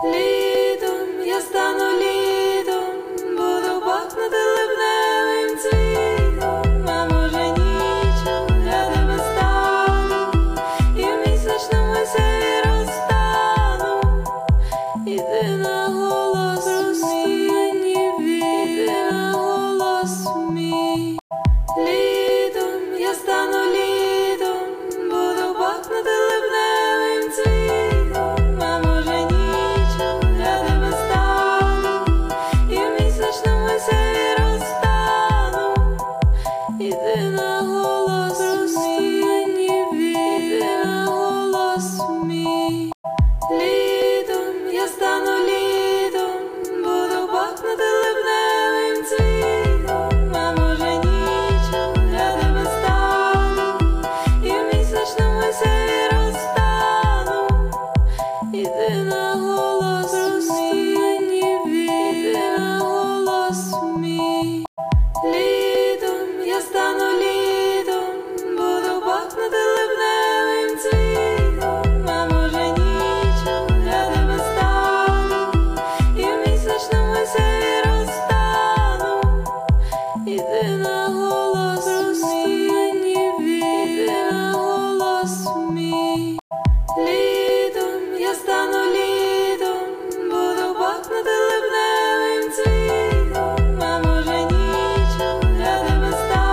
Літом я стану літом, буду пахнути липневим цвітом, а може нічого для тебе стану, і в місячному сяйві розтану. Іди на голос мій, іди на голос мій. Літом я стану літом, буду пахнути липневим цвітом, а може нічого для тебе стану, і в місячному сяйві розтану. Іди на голос мій, іди на голос мій. Літом я стану літом, буду пахнути липневим цвітом, а може нічого для тебе стану, і в місячному сяйві розтану. Іди на голос.